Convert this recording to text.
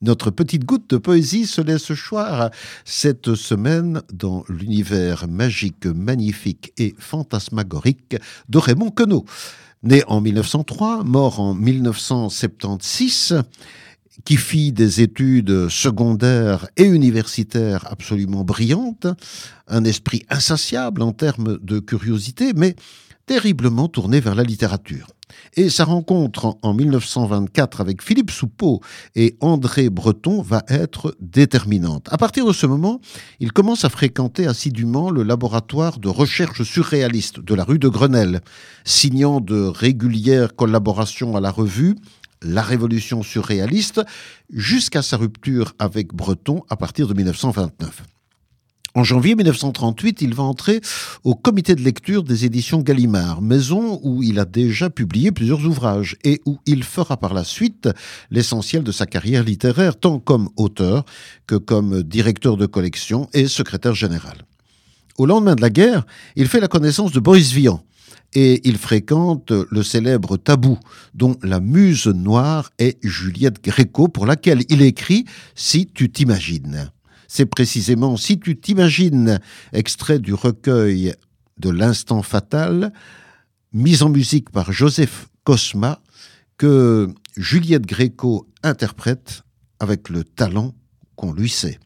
Notre petite goutte de poésie se laisse choir cette semaine dans l'univers magique, magnifique et fantasmagorique de Raymond Queneau. Né en 1903, mort en 1976, qui fit des études secondaires et universitaires absolument brillantes, un esprit insatiable en termes de curiosité, mais terriblement tourné vers la littérature. Et sa rencontre en 1924 avec Philippe Soupeau et André Breton va être déterminante. À partir de ce moment, il commence à fréquenter assidûment le laboratoire de recherche surréaliste de la rue de Grenelle, signant de régulières collaborations à la revue La Révolution surréaliste, jusqu'à sa rupture avec Breton à partir de 1929. En janvier 1938, il va entrer au comité de lecture des éditions Gallimard, maison où il a déjà publié plusieurs ouvrages et où il fera par la suite l'essentiel de sa carrière littéraire, tant comme auteur que comme directeur de collection et secrétaire général. Au lendemain de la guerre, il fait la connaissance de Boris Vian et il fréquente le célèbre Tabou, dont la muse noire est Juliette Gréco, pour laquelle il écrit « Si tu t'imagines ». C'est précisément Si tu t'imagines, extrait du recueil de l'Instant fatal, mis en musique par Joseph Cosma, que Juliette Gréco interprète avec le talent qu'on lui sait.